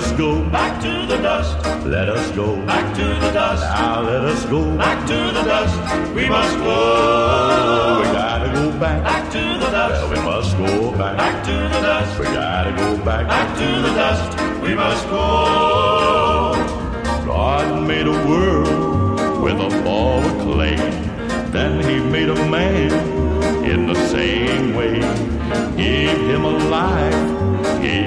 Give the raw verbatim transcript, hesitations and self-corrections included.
us go back to the dust. Let us go back to the dust. Now let us go back to the dust. We must go. We gotta go back back to the dust. Well, we must go back back to the dust. We gotta go back back to the dust. We must go. God made a world with a ball of clay. Then he made a man in the same way. Gave him a life